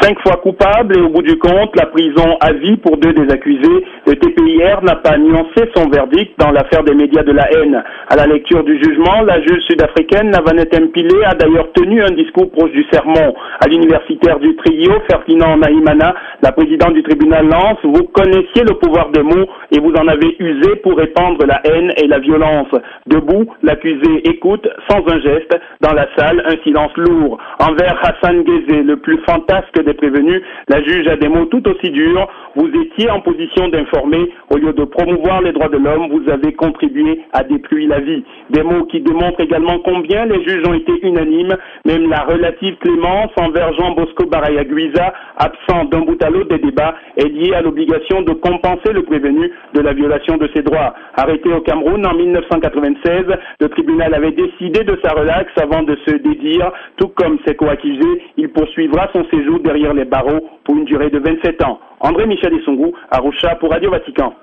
5 fois coupable et au bout du compte, la prison à vie pour 2 des accusés. Le TPIR n'a pas nuancé son verdict dans l'affaire des médias de la haine. À la lecture du jugement, la juge sud-africaine Navaneth Mpile a d'ailleurs tenu un discours proche du sermon. À l'universitaire du Trio, Ferdinand Naïmana, la présidente du tribunal lance: vous connaissiez le pouvoir des mots et vous en avez usé pour répandre la haine et la violence. Debout, l'accusé écoute sans un geste. Dans la salle, un silence lourd. Envers Hassan Guézé, le plus fantasque des prévenus, la juge a des mots tout aussi durs. Vous étiez en position d'informer. Au lieu de promouvoir les droits de l'homme, vous avez contribué à détruire la vie. Des mots qui démontrent également combien les juges ont été unanimes. Même la relative clémence envers Jean Bosco Baraya-Guiza, absent d'un bout à l'autre des débats, est liée à l'obligation de compenser le prévenu de la violation de ses droits. Arrêté au Cameroun en 1996, le tribunal avait décidé de sa relaxe avant de se dédire. Tout comme ses co-accusés, il poursuivra son séjour derrière les barreaux pour une durée de 27 ans. André Michel Essongou, Arusha pour Radio Vatican.